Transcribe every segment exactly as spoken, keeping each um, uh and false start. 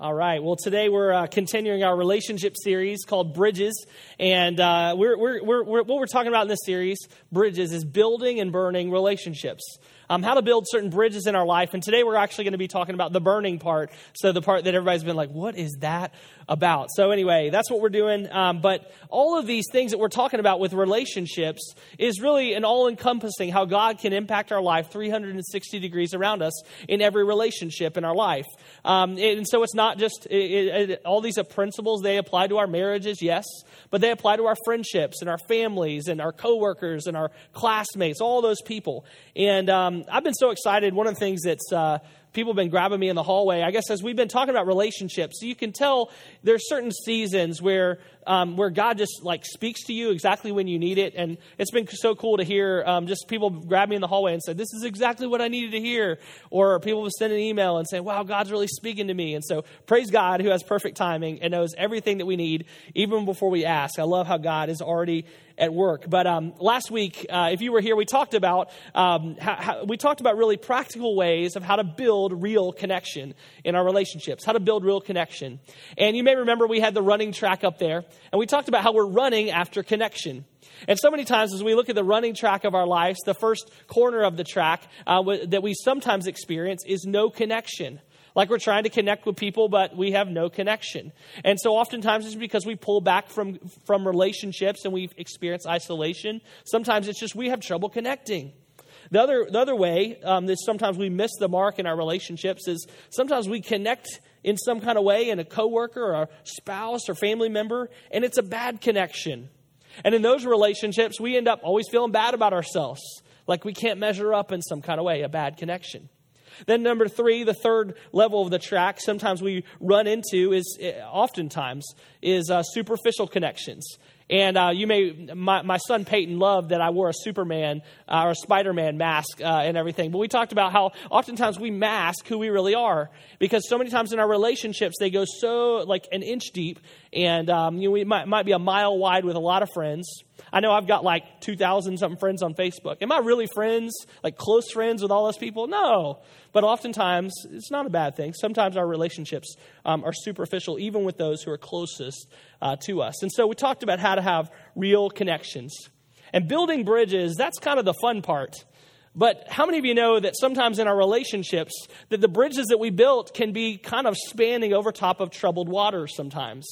All right. Well, today we're uh, continuing our relationship series called Bridges, and uh, we're, we're, we're, we're, what we're talking about in this series, Bridges, is building and burning relationships. Um, how to build certain bridges in our life. And today we're actually going to be talking about the burning part. So the part that everybody's been like, what is that about? So anyway, that's what we're doing. Um, but all of these things that we're talking about with relationships is really an all-encompassing how God can impact our life three hundred sixty degrees around us in every relationship in our life. Um, and so it's not just it, it, all these principles, they apply to our marriages, yes, but they apply to our friendships and our families and our coworkers and our classmates, all those people. And um, I've been so excited. One of the things that's uh, people have been grabbing me in the hallway, I guess, as we've been talking about relationships, you can tell there's certain seasons where um, where God just like speaks to you exactly when you need it. And it's been so cool to hear um, just people grab me in the hallway and say, this is exactly what I needed to hear. Or people will send an email and say, wow, God's really speaking to me. And so praise God who has perfect timing and knows everything that we need even before we ask. I love how God is already at work. But um, last week, uh, if you were here, we talked about um, how, how, we talked about really practical ways of how to build real connection in our relationships, how to build real connection. And you may remember we had the running track up there, and we talked about how we're running after connection. And so many times as we look at the running track of our lives, the first corner of the track uh, w- that we sometimes experience is no connection. Like we're trying to connect with people, but we have no connection. And so oftentimes it's because we pull back from, from relationships and we experience isolation. Sometimes it's just we have trouble connecting. The other the other way um, that sometimes we miss the mark in our relationships is sometimes we connect in some kind of way in a coworker or a spouse or family member, and it's a bad connection. And in those relationships, we end up always feeling bad about ourselves, like we can't measure up in some kind of way, a bad connection. Then number three, the third level of the track, sometimes we run into is, oftentimes, is uh, superficial connections. And uh, you may, my, my son Peyton loved that I wore a Superman uh, or a Spider-Man mask uh, and everything. But we talked about how oftentimes we mask who we really are. Because so many times in our relationships, they go so like an inch deep. And um, you know, we might, might be a mile wide with a lot of friends. I know I've got like two thousand something friends on Facebook. Am I really friends, like close friends with all those people? No. But oftentimes, it's not a bad thing. Sometimes our relationships um, are superficial, even with those who are closest uh, to us. And so we talked about how to have real connections. And building bridges, that's kind of the fun part. But how many of you know that sometimes in our relationships, that the bridges that we built can be kind of spanning over top of troubled waters sometimes?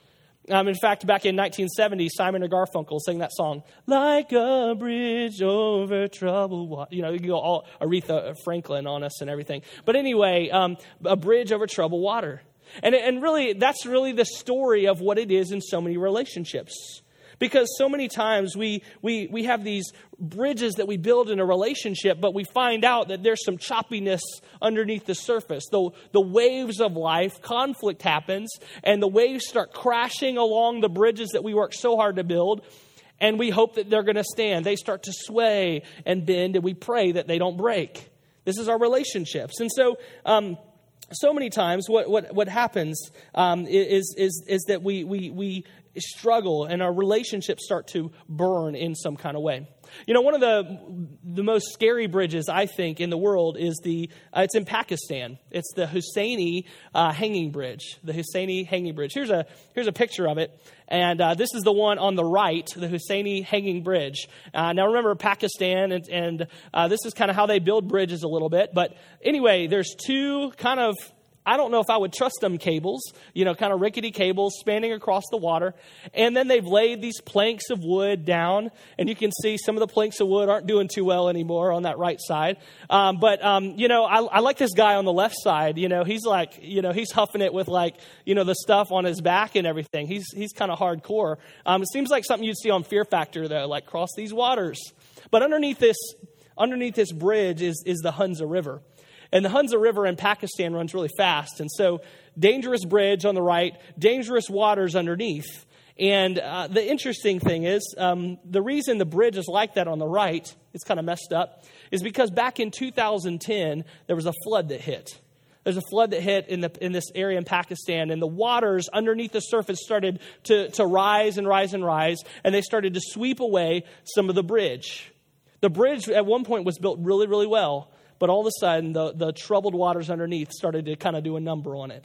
Um, in fact, back in nineteen seventy, Simon and Garfunkel sang that song, like a bridge over troubled water. You know, you can go all Aretha Franklin on us and everything. But anyway, um, a bridge over troubled water. And, and really, that's really the story of what it is in so many relationships. Because so many times we, we, we have these bridges that we build in a relationship, but we find out that there's some choppiness underneath the surface. The, the waves of life, conflict happens, and the waves start crashing along the bridges that we work so hard to build, and we hope that they're going to stand. They start to sway and bend, and we pray that they don't break. This is our relationships. And so... Um, So many times, what what what happens um, is is is that we we we struggle and our relationships start to burn in some kind of way. You know, one of the the most scary bridges I think in the world is the uh, it's in Pakistan. It's the Husseini uh, Hanging Bridge. The Husseini Hanging Bridge. Here's a here's a picture of it, and uh, this is the one on the right, the Husseini Hanging Bridge. Uh, now remember Pakistan, and, and uh, this is kind of how they build bridges a little bit. But anyway, there's two kind of, I don't know if I would trust them cables, you know, kind of rickety cables spanning across the water. And then they've laid these planks of wood down. And you can see some of the planks of wood aren't doing too well anymore on that right side. Um, but, um, you know, I, I like this guy on the left side. You know, he's like, you know, he's huffing it with like, you know, the stuff on his back and everything. He's he's kind of hardcore. Um, it seems like something you'd see on Fear Factor, though, like cross these waters. But underneath this, underneath this bridge is, is the Hunza River. And the Hunza River in Pakistan runs really fast. And so dangerous bridge on the right, dangerous waters underneath. And uh, the interesting thing is um, the reason the bridge is like that on the right, it's kind of messed up, is because back in two thousand ten, there was a flood that hit. There's a flood that hit in the in this area in Pakistan, and the waters underneath the surface started to, to rise and rise and rise, and they started to sweep away some of the bridge. The bridge at one point was built really, really well. But all of a sudden, the, the troubled waters underneath started to kind of do a number on it.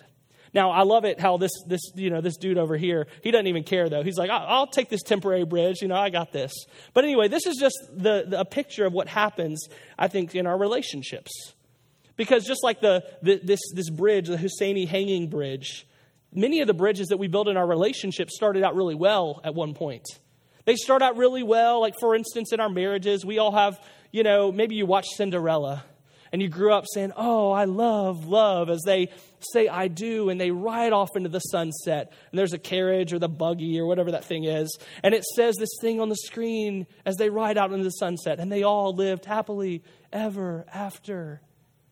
Now, I love it how this, this, you know, this dude over here, he doesn't even care, though. He's like, I'll, I'll take this temporary bridge. You know, I got this. But anyway, this is just the, the a picture of what happens, I think, in our relationships. Because just like the, the this this bridge, the Husseini hanging bridge, many of the bridges that we build in our relationships started out really well at one point. They start out really well. Like, for instance, in our marriages, we all have, you know, maybe you watch Cinderella. And you grew up saying, oh, I love, love, as they say, I do, and they ride off into the sunset. And there's a carriage or the buggy or whatever that thing is. And it says this thing on the screen as they ride out into the sunset. And they all lived happily ever after.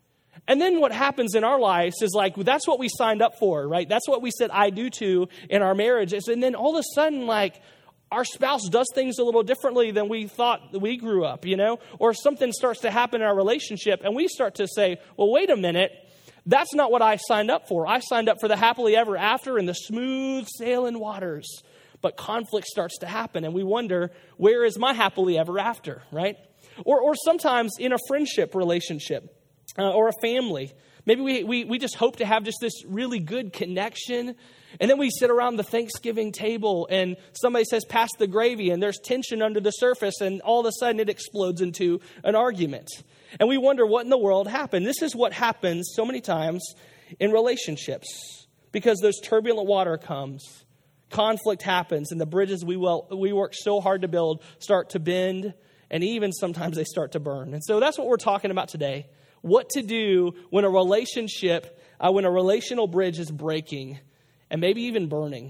And then what happens in our lives is like, that's what we signed up for, right? That's what we said I do to in our marriages. And then all of a sudden, like, our spouse does things a little differently than we thought we grew up, you know, or something starts to happen in our relationship and we start to say, well, wait a minute, that's not what I signed up for. I signed up for the happily ever after and the smooth sailing waters. But conflict starts to happen and we wonder, where is my happily ever after, right? Or, or sometimes in a friendship relationship uh, or a family, maybe we, we, we just hope to have just this really good connection. And then we sit around the Thanksgiving table and somebody says, pass the gravy, and there's tension under the surface, and all of a sudden it explodes into an argument. And we wonder what in the world happened. This is what happens so many times in relationships because those turbulent water comes, conflict happens, and the bridges we will, we work so hard to build start to bend, and even sometimes they start to burn. And so that's what we're talking about today. What to do when a relationship, uh, when a relational bridge is breaking and maybe even burning.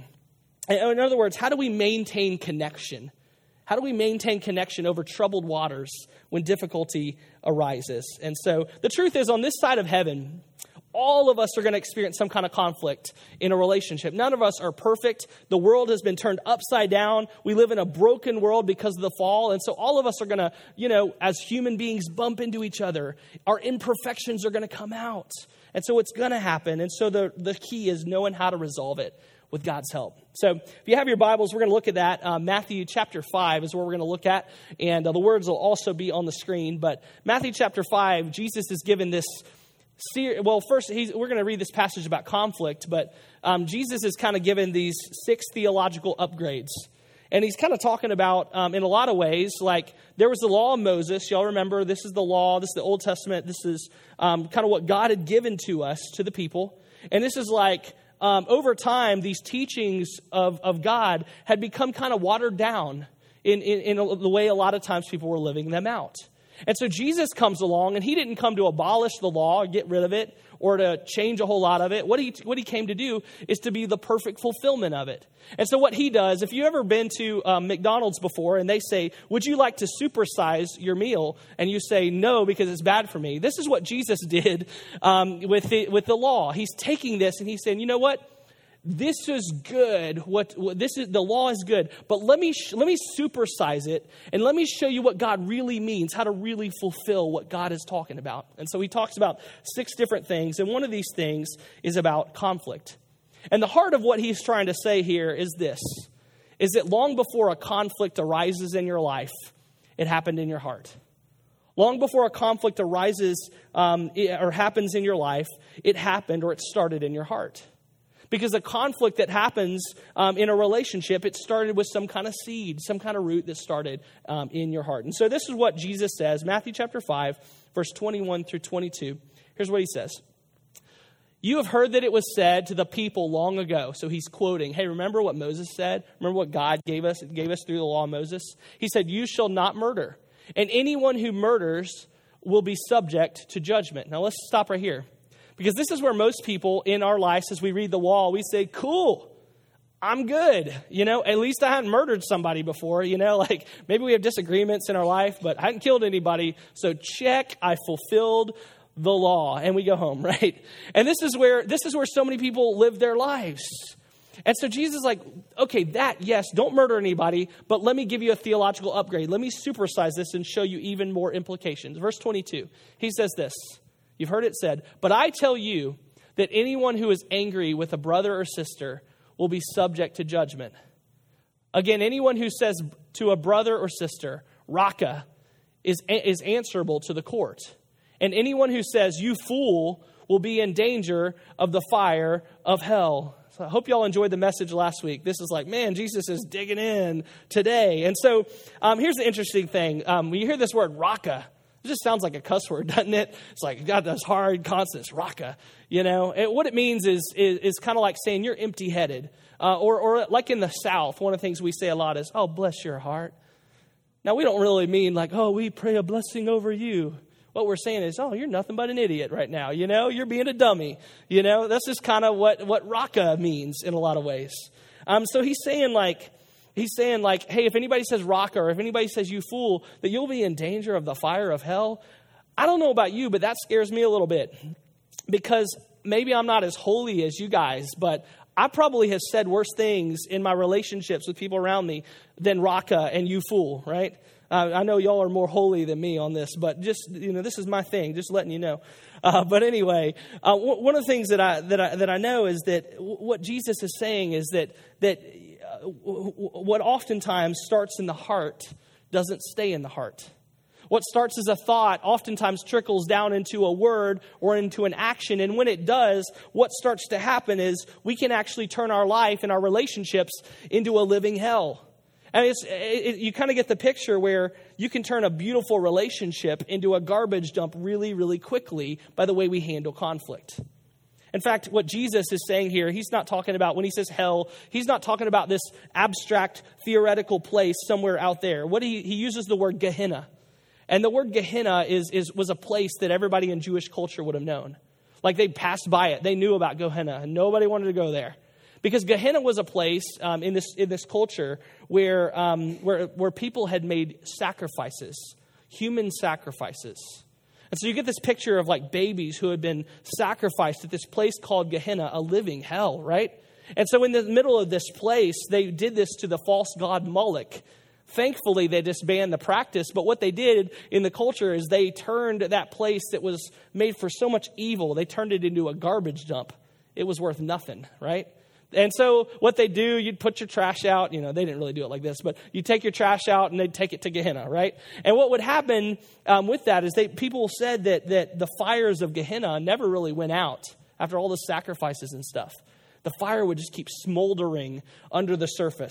In other words, how do we maintain connection? How do we maintain connection over troubled waters when difficulty arises? And so the truth is, on this side of heaven, all of us are going to experience some kind of conflict in a relationship. None of us are perfect. The world has been turned upside down. We live in a broken world because of the fall. And so all of us are going to, you know, as human beings, bump into each other. Our imperfections are going to come out. And so it's going to happen. And so the, the key is knowing how to resolve it with God's help. So if you have your Bibles, we're going to look at that. Uh, Matthew chapter five is where we're going to look at. And uh, the words will also be on the screen. But Matthew chapter five, Jesus is given this ser- Well, first, he's, we're going to read this passage about conflict. But um, Jesus is kind of given these six theological upgrades. And he's kind of talking about, um, in a lot of ways, like there was the law of Moses. Y'all remember, this is the law. This is the Old Testament. This is um, kind of what God had given to us, to the people. And this is like, um, over time, these teachings of, of God had become kind of watered down in, in, in a, the way a lot of times people were living them out. And so Jesus comes along, and he didn't come to abolish the law or get rid of it or to change a whole lot of it. What he what he came to do is to be the perfect fulfillment of it. And so what he does, if you've ever been to um, McDonald's before and they say, would you like to supersize your meal? And you say, no, because it's bad for me. This is what Jesus did um, with the, with the law. He's taking this and he's saying, you know what? This is good. What, what this is, the law is good, but let me sh- let me supersize it, and let me show you what God really means, how to really fulfill what God is talking about. And so he talks about six different things, and one of these things is about conflict. And the heart of what he's trying to say here is this: is that long before a conflict arises in your life, it happened in your heart. Long before a conflict arises um, or happens in your life, it happened or it started in your heart. Because a conflict that happens um, in a relationship, it started with some kind of seed, some kind of root that started um, in your heart. And so this is what Jesus says, Matthew chapter five, verse twenty-one through twenty-two. Here's what he says. You have heard that it was said to the people long ago. So he's quoting, hey, remember what Moses said? Remember what God gave us, gave us through the law of Moses? He said, you shall not murder. And anyone who murders will be subject to judgment. Now let's stop right here. Because this is where most people in our lives, as we read the law, we say, cool, I'm good. You know, at least I hadn't murdered somebody before. You know, like maybe we have disagreements in our life, but I hadn't killed anybody. So check, I fulfilled the law. And we go home, right? And this is where this is where so many people live their lives. And so Jesus is like, okay, that, yes, don't murder anybody, but let me give you a theological upgrade. Let me supersize this and show you even more implications. Verse twenty-two, he says this. You've heard it said, but I tell you that anyone who is angry with a brother or sister will be subject to judgment. Again, anyone who says to a brother or sister, Raka, is, is answerable to the court. And anyone who says, you fool, will be in danger of the fire of hell. So I hope y'all enjoyed the message last week. This is like, man, Jesus is digging in today. And so um, here's the interesting thing. Um, when you hear this word raka, it just sounds like a cuss word, doesn't it? It's like, you got those hard consonants, raka. You know, and what it means is is, is kind of like saying you're empty-headed. Uh, or, or like in the South, one of the things we say a lot is, oh, bless your heart. Now, we don't really mean like, oh, we pray a blessing over you. What we're saying is, oh, you're nothing but an idiot right now. You know, you're being a dummy. You know, this is kind of what, what raka means in a lot of ways. Um, so he's saying like, he's saying like, hey, if anybody says raka or if anybody says you fool, that you'll be in danger of the fire of hell. I don't know about you, but that scares me a little bit because maybe I'm not as holy as you guys, but I probably have said worse things in my relationships with people around me than raka and you fool, right? Uh, I know y'all are more holy than me on this, but just, you know, this is my thing, just letting you know. Uh, but anyway, uh, w- one of the things that I, that I, that I know is that w- what Jesus is saying is that, that uh, w- w- what oftentimes starts in the heart doesn't stay in the heart. What starts as a thought oftentimes trickles down into a word or into an action. And when it does, what starts to happen is we can actually turn our life and our relationships into a living hell. And it's, it, it, you kind of get the picture where you can turn a beautiful relationship into a garbage dump really, really quickly by the way we handle conflict. In fact, what Jesus is saying here, he's not talking about, when he says hell, he's not talking about this abstract, theoretical place somewhere out there. What he, he uses the word Gehenna. And the word Gehenna is, is was a place that everybody in Jewish culture would have known. Like they passed by it. They knew about Gehenna, and nobody wanted to go there. Because Gehenna was a place um, in this in this culture where, um, where where people had made sacrifices, human sacrifices. And so you get this picture of like babies who had been sacrificed at this place called Gehenna, a living hell, right? And so in the middle of this place, they did this to the false god Moloch. Thankfully, they disbanded the practice, but what they did in the culture is they turned that place that was made for so much evil, they turned it into a garbage dump. It was worth nothing, right? And so what they do, you'd put your trash out. You know, they didn't really do it like this, but you take your trash out and they'd take it to Gehenna, right? And what would happen um, with that is they people said that that the fires of Gehenna never really went out after all the sacrifices and stuff. The fire would just keep smoldering under the surface.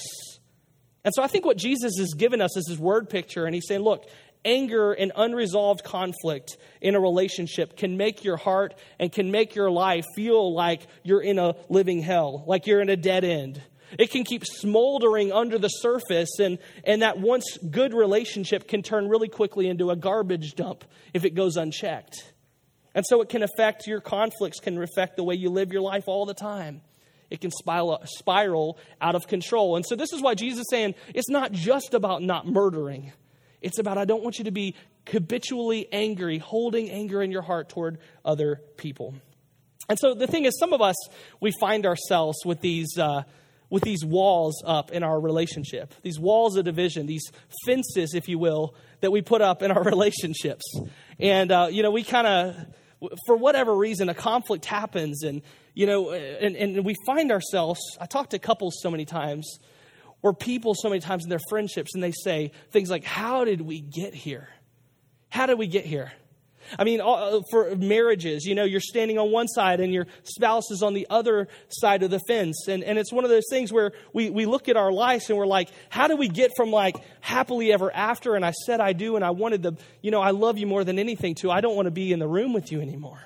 And so I think what Jesus has given us is his word picture, and he's saying, look, anger and unresolved conflict in a relationship can make your heart and can make your life feel like you're in a living hell, like you're in a dead end. It can keep smoldering under the surface, and, and that once good relationship can turn really quickly into a garbage dump if it goes unchecked. And so it can affect your conflicts, can affect the way you live your life all the time. It can spiral, spiral out of control. And so this is why Jesus is saying it's not just about not murdering. It's about, I don't want you to be habitually angry, holding anger in your heart toward other people. And so the thing is, some of us, we find ourselves with these uh, with these walls up in our relationship, these walls of division, these fences, if you will, that we put up in our relationships. And, uh, you know, we kind of, for whatever reason, a conflict happens, and, you know, and, and we find ourselves, I talk to couples so many times, or people so many times in their friendships, and they say things like, how did we get here? How did we get here? I mean, for marriages, you know, you're standing on one side and your spouse is on the other side of the fence. And, and it's one of those things where we, we look at our lives and we're like, how do we get from like happily ever after? And I said I do, and I wanted the, you know, I love you more than anything, to I don't want to be in the room with you anymore.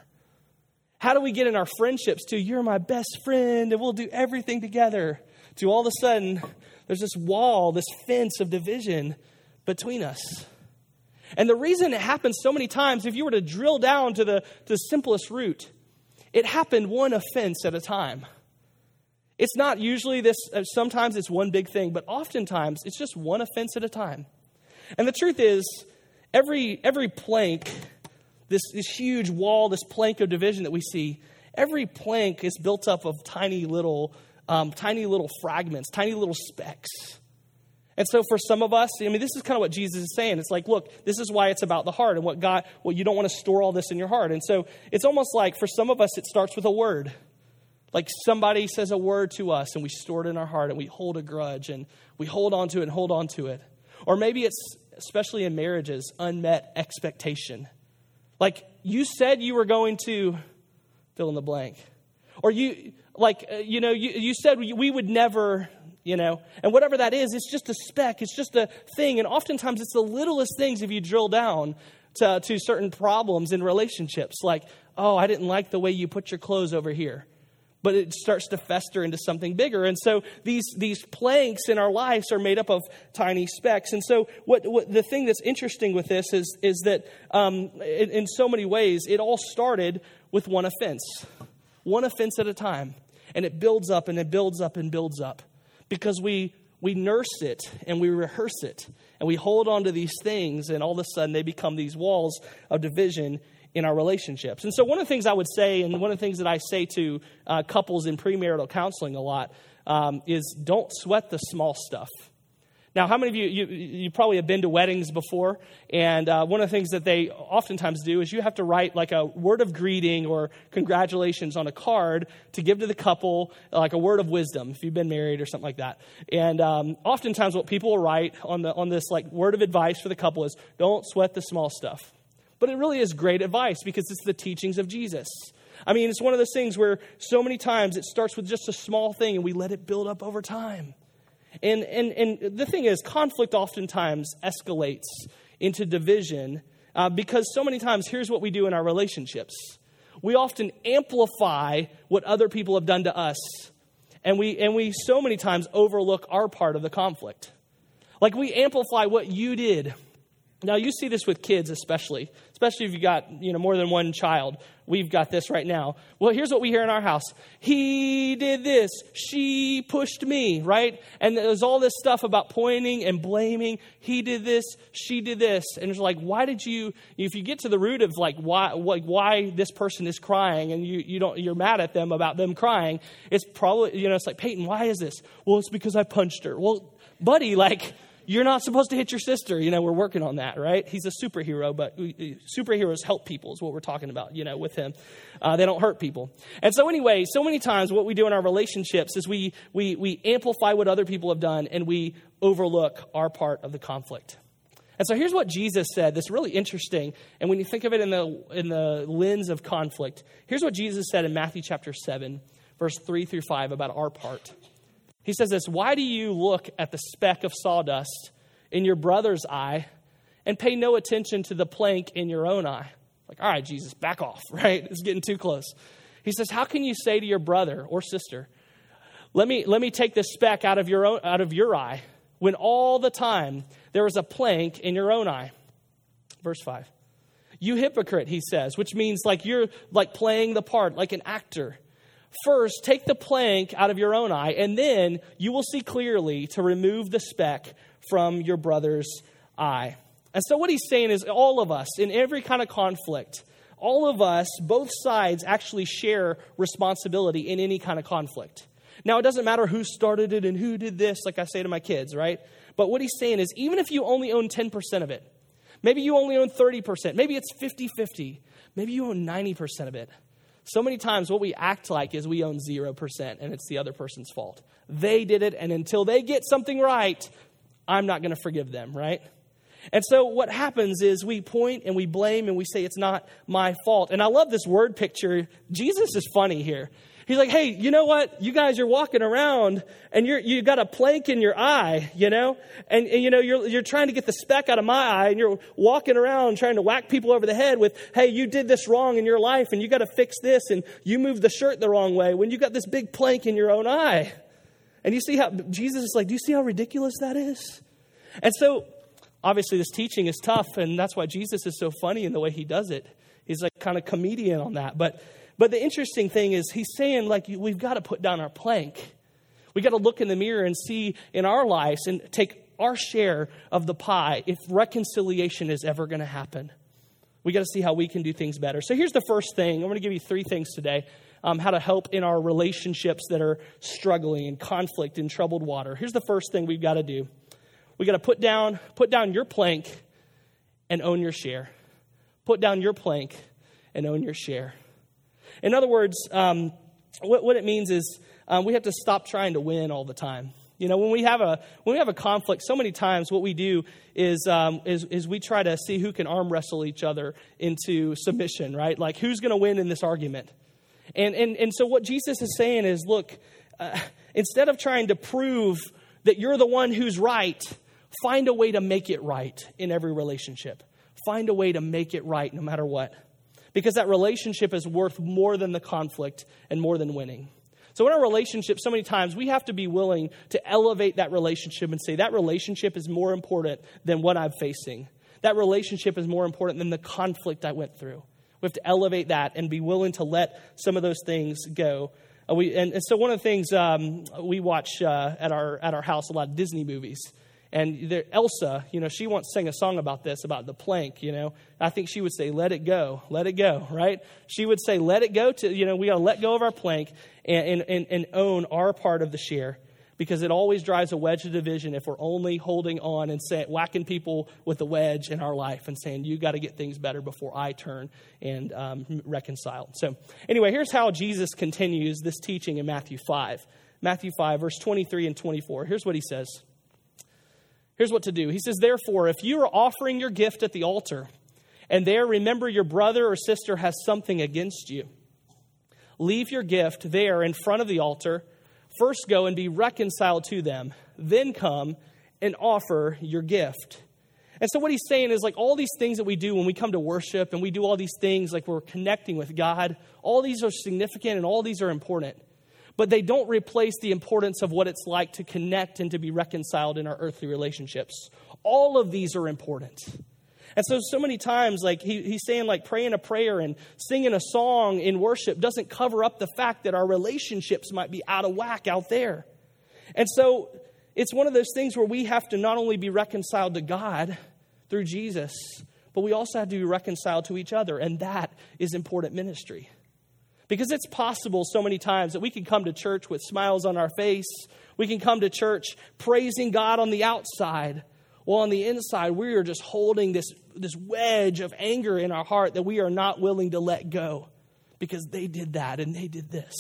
How do we get in our friendships to you're my best friend and we'll do everything together, to all of a sudden there's this wall, this fence of division between us? And the reason it happens so many times, if you were to drill down to the, to the simplest root, it happened one offense at a time. It's not usually this, sometimes it's one big thing, but oftentimes it's just one offense at a time. And the truth is, every every plank, this, this huge wall, this plank of division that we see, every plank is built up of tiny little, um, tiny little fragments, tiny little specks. And so for some of us, I mean, this is kind of what Jesus is saying. It's like, look, this is why it's about the heart and what God, well, you don't want to store all this in your heart. And so it's almost like for some of us, it starts with a word. Like somebody says a word to us and we store it in our heart and we hold a grudge and we hold on to it and hold on to it. Or maybe it's, especially in marriages, unmet expectation. Like you said you were going to fill in the blank. Or you, like, uh, you know, you, you said we, we would never, you know, and whatever that is, it's just a speck. It's just a thing. And oftentimes it's the littlest things if you drill down to, to certain problems in relationships. Like, oh, I didn't like the way you put your clothes over here. But it starts to fester into something bigger. And so these these planks in our lives are made up of tiny specks. And so what, what the thing that's interesting with this is, is that um, in, in so many ways, it all started with one offense. One offense at a time. And it builds up and it builds up and builds up. Because we we nurse it and we rehearse it. And we hold on to these things. And all of a sudden they become these walls of division in our relationships. And so one of the things I would say, and one of the things that I say to uh, couples in premarital counseling a lot, um, is don't sweat the small stuff. Now, how many of you, you, you probably have been to weddings before, and uh, one of the things that they oftentimes do is you have to write like a word of greeting or congratulations on a card to give to the couple, like a word of wisdom, if you've been married or something like that. And um, oftentimes what people will write on the on this like word of advice for the couple is, don't sweat the small stuff. But it really is great advice because it's the teachings of Jesus. I mean, it's one of those things where so many times it starts with just a small thing and we let it build up over time. And and and the thing is, conflict oftentimes escalates into division uh, because so many times, here's what we do in our relationships. We often amplify what other people have done to us. And we and we so many times overlook our part of the conflict. Like we amplify what you did. Now, you see this with kids especially, especially if you got, you know, more than one child. We've got this right now. Well, here's what we hear in our house. He did this. She pushed me, right? And there's all this stuff about pointing and blaming. He did this. She did this. And it's like, why did you, if you get to the root of like why like why this person is crying and you, you don't, you're mad at them about them crying, it's probably, you know, it's like, Peyton, why is this? Well, it's because I punched her. Well, buddy, like, you're not supposed to hit your sister. You know, we're working on that, right? He's a superhero, but we, superheroes help people is what we're talking about, you know, with him. Uh, they don't hurt people. And so anyway, so many times what we do in our relationships is we we we amplify what other people have done and we overlook our part of the conflict. And so here's what Jesus said that's really interesting. And when you think of it in the in the lens of conflict, here's what Jesus said in Matthew chapter seven, verse three through five about our part. He says this, why do you look at the speck of sawdust in your brother's eye and pay no attention to the plank in your own eye? Like, all right, Jesus, back off, right? It's getting too close. He says, how can you say to your brother or sister, let me let me take this speck out of your own, out of your eye, when all the time there is a plank in your own eye? Verse five. You hypocrite, he says, which means like you're like playing the part, like an actor. First, take the plank out of your own eye, and then you will see clearly to remove the speck from your brother's eye. And so what he's saying is all of us, in every kind of conflict, all of us, both sides actually share responsibility in any kind of conflict. Now, it doesn't matter who started it and who did this, like I say to my kids, right? But what he's saying is even if you only own ten percent of it, maybe you only own thirty percent, maybe it's fifty-fifty, maybe you own ninety percent of it. So many times what we act like is we own zero percent and it's the other person's fault. They did it, and until they get something right, I'm not going to forgive them, right? And so what happens is we point and we blame and we say it's not my fault. And I love this word picture. Jesus is funny here. He's like, hey, you know what? You guys are walking around and you're, you got a plank in your eye, you know? And, and, you know, you're, you're trying to get the speck out of my eye and you're walking around trying to whack people over the head with, hey, you did this wrong in your life and you got to fix this and you moved the shirt the wrong way when you got this big plank in your own eye. And you see how Jesus is like, do you see how ridiculous that is? And so obviously this teaching is tough, and that's why Jesus is so funny in the way he does it. He's like kind of comedian on that. But But the interesting thing is he's saying, like, we've got to put down our plank. We got to look in the mirror and see in our lives and take our share of the pie if reconciliation is ever going to happen. We got to see how we can do things better. So here's the first thing. I'm going to give you three things today, um, how to help in our relationships that are struggling in conflict in troubled water. Here's the first thing we've got to do. We got to put down, put down your plank and own your share. Put down your plank and own your share. In other words, um, what, what it means is um, we have to stop trying to win all the time. You know, when we have a when we have a conflict, so many times what we do is um, is is we try to see who can arm wrestle each other into submission, right? Like who's going to win in this argument. And, and, and so what Jesus is saying is, look, uh, instead of trying to prove that you're the one who's right, find a way to make it right in every relationship. Find a way to make it right no matter what. Because that relationship is worth more than the conflict and more than winning. So in our relationship, so many times we have to be willing to elevate that relationship and say that relationship is more important than what I'm facing. That relationship is more important than the conflict I went through. We have to elevate that and be willing to let some of those things go. Uh, we, and, and so one of the things um, we watch uh, at our at our house, a lot of Disney movies. And there, Elsa, you know, she once sang a song about this, about the plank, you know. I think she would say, let it go, let it go, right? She would say, let it go to, you know, we got to let go of our plank and, and, and own our part of the share. Because it always drives a wedge of division if we're only holding on and say, whacking people with a wedge in our life and saying, you got to get things better before I turn and um, reconcile. So anyway, here's how Jesus continues this teaching in Matthew five. Matthew five, verse twenty-three and twenty-four. Here's what he says. Here's what to do. He says, therefore, if you are offering your gift at the altar and there remember your brother or sister has something against you, leave your gift there in front of the altar. First go and be reconciled to them, then come and offer your gift. And so what he's saying is like all these things that we do when we come to worship and we do all these things like we're connecting with God, all these are significant and all these are important. But they don't replace the importance of what it's like to connect and to be reconciled in our earthly relationships. All of these are important. And so, so many times, like he, he's saying, like praying a prayer and singing a song in worship doesn't cover up the fact that our relationships might be out of whack out there. And so it's one of those things where we have to not only be reconciled to God through Jesus, but we also have to be reconciled to each other. And that is important ministry. Because it's possible so many times that we can come to church with smiles on our face. We can come to church praising God on the outside. While on the inside, we are just holding this, this wedge of anger in our heart that we are not willing to let go because they did that and they did this.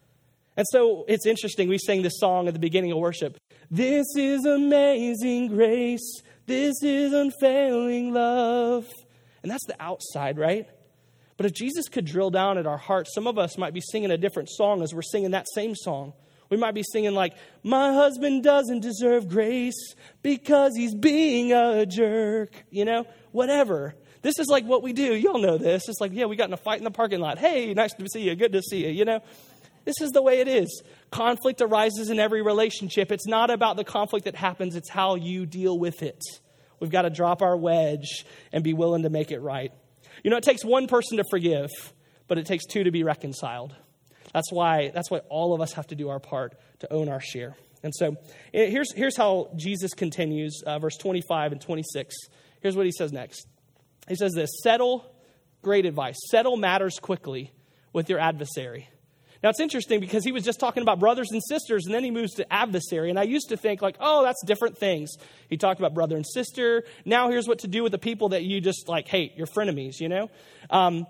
And so it's interesting. We sang this song at the beginning of worship. This is amazing grace. This is unfailing love. And that's the outside, right? But if Jesus could drill down at our hearts, some of us might be singing a different song as we're singing that same song. We might be singing like, my husband doesn't deserve grace because he's being a jerk, you know, whatever. This is like what we do. Y'all know this. It's like, yeah, we got in a fight in the parking lot. Hey, nice to see you. Good to see you, you know. This is the way it is. Conflict arises in every relationship. It's not about the conflict that happens. It's how you deal with it. We've got to drop our wedge and be willing to make it right. You know, it takes one person to forgive, but it takes two to be reconciled. That's why that's why all of us have to do our part to own our share. And so here's, here's how Jesus continues, uh, verse twenty-five and twenty-six. Here's what he says next. He says this, settle, great advice, settle matters quickly with your adversary. Now, it's interesting because he was just talking about brothers and sisters, and then he moves to adversary. And I used to think like, oh, that's different things. He talked about brother and sister. Now here's what to do with the people that you just like hate, your frenemies, you know. Um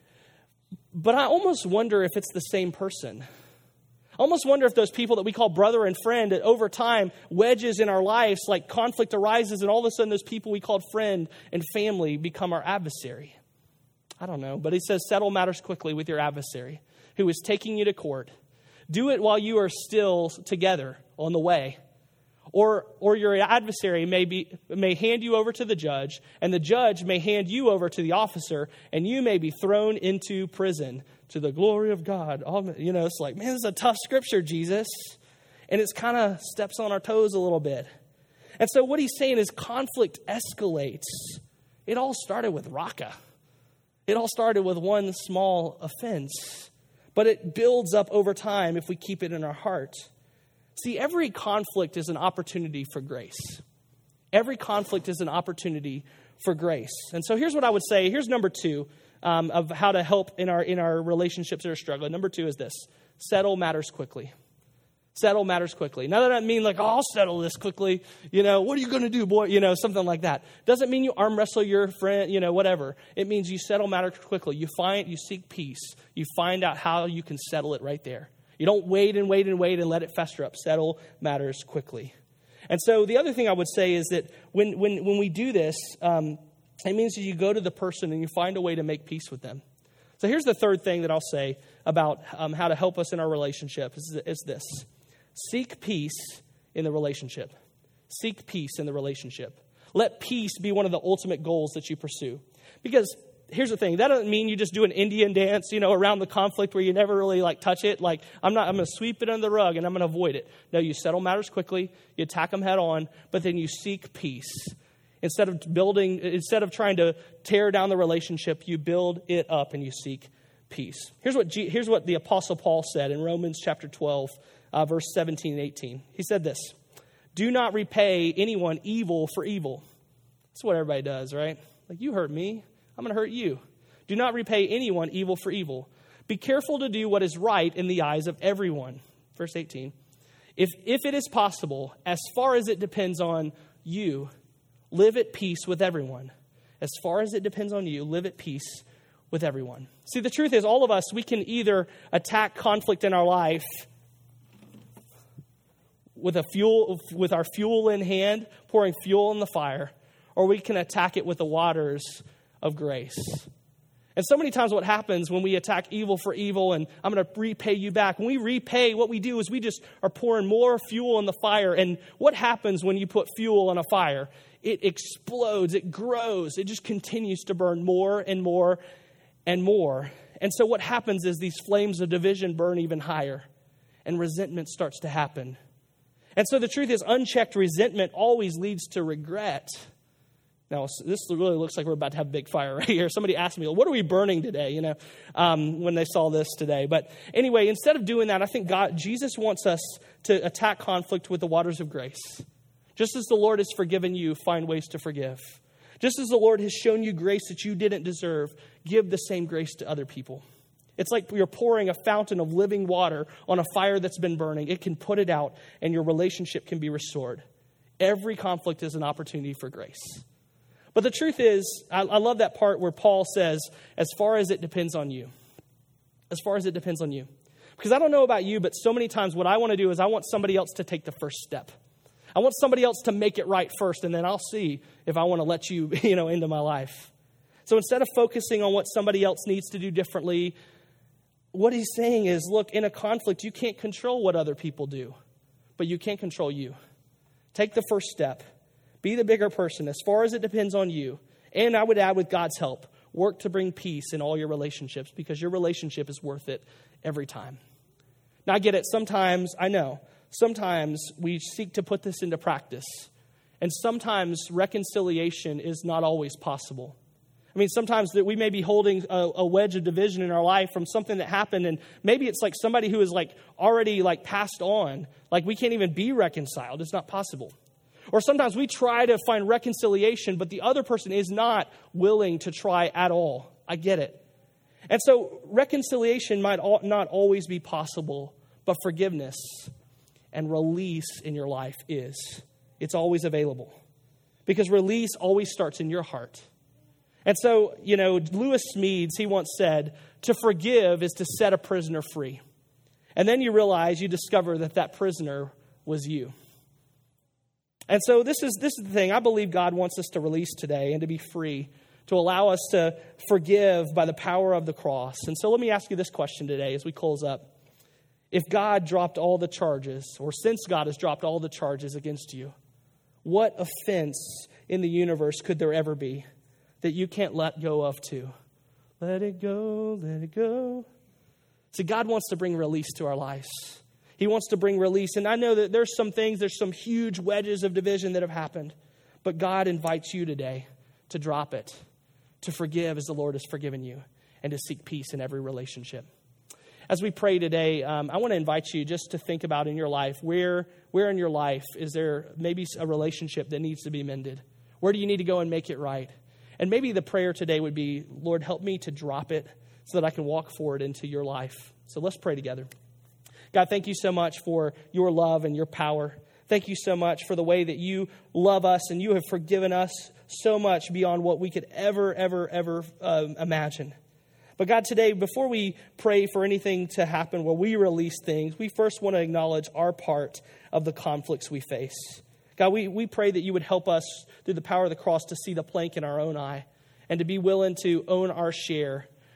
But I almost wonder if it's the same person. I almost wonder if those people that we call brother and friend, that over time, wedges in our lives, like conflict arises, and all of a sudden those people we called friend and family become our adversary. I don't know. But he says, settle matters quickly with your adversary who is taking you to court. Do it while you are still together on the way. Or or your adversary may be may hand you over to the judge, and the judge may hand you over to the officer, and you may be thrown into prison to the glory of God. All, you know, it's like, man, this is a tough scripture, Jesus. And it's kind of steps on our toes a little bit. And so what he's saying is conflict escalates. It all started with Raka. It all started with one small offense. But it builds up over time if we keep it in our heart. See, every conflict is an opportunity for grace. Every conflict is an opportunity for grace. And so here's what I would say. Here's number two um, of how to help in our in our relationships that are struggling. Number two is this. Settle matters quickly. Settle matters quickly. Now, that doesn't mean like, oh, I'll settle this quickly. You know, what are you going to do, boy? You know, something like that. Doesn't mean you arm wrestle your friend, you know, whatever. It means you settle matters quickly. You find, you seek peace. You find out how you can settle it right there. You don't wait and wait and wait and let it fester up. Settle matters quickly. And so the other thing I would say is that when when when we do this, um, it means that you go to the person and you find a way to make peace with them. So here's the third thing that I'll say about um, how to help us in our relationship is, is this. Seek peace in the relationship. Seek peace in the relationship. Let peace be one of the ultimate goals that you pursue. Because here's the thing. That doesn't mean you just do an Indian dance, you know, around the conflict where you never really like touch it. Like, I'm not, I'm going to sweep it under the rug and I'm going to avoid it. No, you settle matters quickly. You attack them head on, but then you seek peace. Instead of building, instead of trying to tear down the relationship, you build it up and you seek peace. Here's what G, here's what the Apostle Paul said in Romans chapter twelve, uh, verse seventeen and eighteen. He said this, "Do not repay anyone evil for evil." That's what everybody does, right? Like, you hurt me, I'm going to hurt you. Do not repay anyone evil for evil. Be careful to do what is right in the eyes of everyone. Verse eighteen. If if it is possible, as far as it depends on you, live at peace with everyone. As far as it depends on you, live at peace with everyone. See, the truth is, all of us, we can either attack conflict in our life with a fuel, with our fuel in hand, pouring fuel in the fire, or we can attack it with the waters of grace. And so many times what happens when we attack evil for evil and I'm going to repay you back, when we repay, what we do is we just are pouring more fuel in the fire. And what happens when you put fuel on a fire? It explodes, it grows, it just continues to burn more and more and more. And so what happens is these flames of division burn even higher and resentment starts to happen. And so the truth is, unchecked resentment always leads to regret. Now, this really looks like we're about to have a big fire right here. Somebody asked me, what are we burning today, you know, um, when they saw this today. But anyway, instead of doing that, I think God, Jesus wants us to attack conflict with the waters of grace. Just as the Lord has forgiven you, find ways to forgive. Just as the Lord has shown you grace that you didn't deserve, give the same grace to other people. It's like you're pouring a fountain of living water on a fire that's been burning. It can put it out and your relationship can be restored. Every conflict is an opportunity for grace. But the truth is, I, I love that part where Paul says, as far as it depends on you. As far as it depends on you. Because I don't know about you, but so many times what I want to do is I want somebody else to take the first step. I want somebody else to make it right first, and then I'll see if I want to let you, you know, into my life. So instead of focusing on what somebody else needs to do differently, what he's saying is, look, in a conflict, you can't control what other people do, but you can control you. Take the first step. Be the bigger person as far as it depends on you. And I would add, with God's help, work to bring peace in all your relationships because your relationship is worth it every time. Now, I get it. Sometimes, I know, sometimes we seek to put this into practice. And sometimes reconciliation is not always possible. I mean, sometimes that we may be holding a, a wedge of division in our life from something that happened. And maybe it's like somebody who is like already like passed on. Like we can't even be reconciled. It's not possible. Or sometimes we try to find reconciliation, but the other person is not willing to try at all. I get it. And so reconciliation might not always be possible, but forgiveness and release in your life is. It's always available. Because release always starts in your heart. And so, you know, Lewis Smedes, he once said, to forgive is to set a prisoner free. And then you realize, you discover that that prisoner was you. And so this is this is the thing. I believe God wants us to release today and to be free, to allow us to forgive by the power of the cross. And so let me ask you this question today as we close up. If God dropped all the charges, or since God has dropped all the charges against you, what offense in the universe could there ever be that you can't let go of too? Let it go, let it go. See, God wants to bring release to our lives. He wants to bring release. And I know that there's some things, there's some huge wedges of division that have happened. But God invites you today to drop it, to forgive as the Lord has forgiven you, and to seek peace in every relationship. As we pray today, um, I want to invite you just to think about in your life, where, where in your life is there maybe a relationship that needs to be mended? Where do you need to go and make it right? And maybe the prayer today would be, Lord, help me to drop it so that I can walk forward into your life. So let's pray together. God, thank you so much for your love and your power. Thank you so much for the way that you love us and you have forgiven us so much beyond what we could ever, ever, ever uh, imagine. But God, today, before we pray for anything to happen where we release things, we first want to acknowledge our part of the conflicts we face. God, we, we pray that you would help us through the power of the cross to see the plank in our own eye and to be willing to own our share,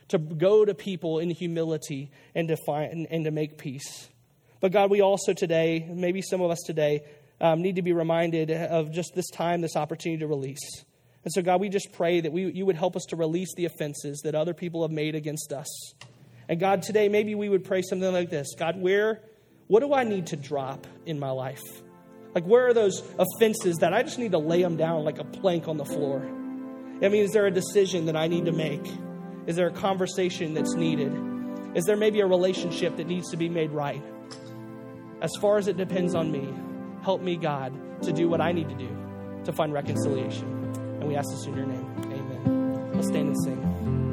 to go to people in humility and to find and, and to make peace. But God, we also today, maybe some of us today, um, need to be reminded of just this time, this opportunity to release. And so, God, we just pray that we, you would help us to release the offenses that other people have made against us. And God, today, maybe we would pray something like this. God, where, what do I need to drop in my life? Like, where are those offenses that I just need to lay them down like a plank on the floor? I mean, is there a decision that I need to make? Is there a conversation that's needed? Is there maybe a relationship that needs to be made right? As far as it depends on me, help me, God, to do what I need to do to find reconciliation. And we ask this in your name. Amen. Let's stand and sing.